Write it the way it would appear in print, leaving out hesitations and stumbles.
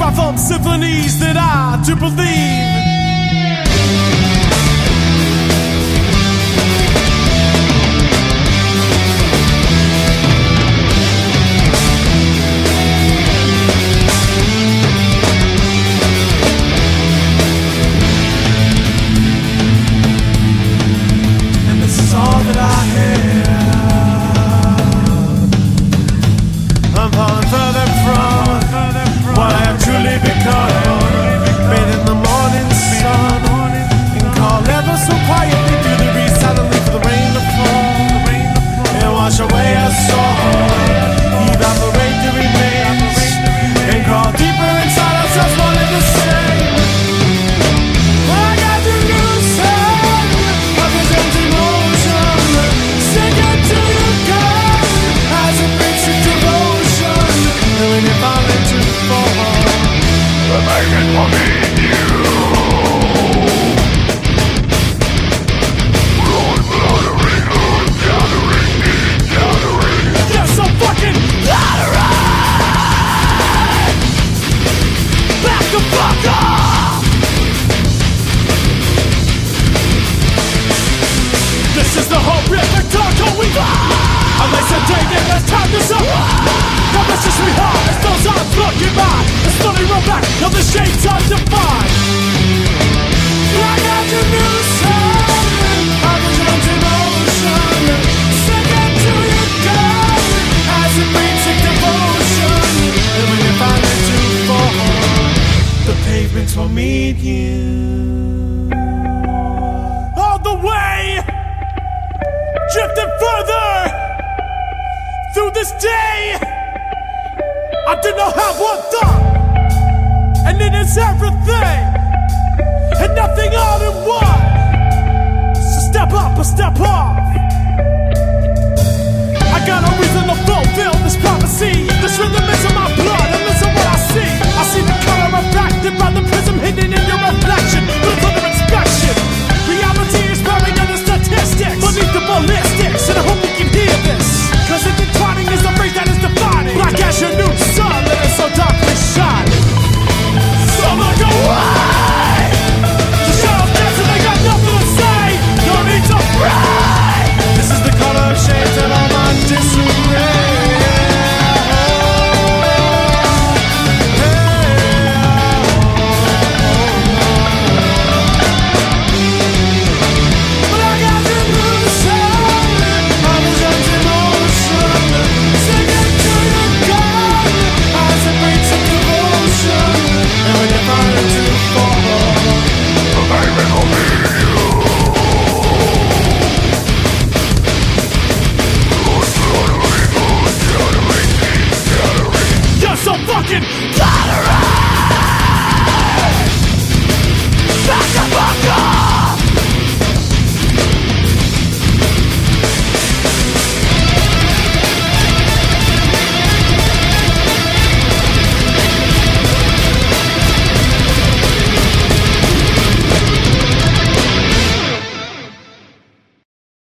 from symphonies that I do believe. And this is all that I have. I'm falling further from what I have truly become. Bathe in the morning sun and call ever so quietly through the breeze, silently for the rain to fall and wash away our soul, evaporate the remains and crawl deeper inside ourselves, wanting to say, I got to lose sight of this empty motion, sink into your gut as it brings you devotion, and when you're falling to fall, the magnet will meet you. Yes, I'm fucking laddering. Back the fuck off. This is the horrific dark going on. Unless a day that has time to suffer. Now let's just rehearse as those eyes looking by. And slowly roll back of the shades undefined. I got the new sound of this empty motion. Sink into your gut as it brings you devotion. And when you find it to fall, the pavements will meet you. All the way, drifting further through this day. I did not have one thought, and it is everything, and nothing all in one. So step up or step off. I got a reason to fulfill this prophecy.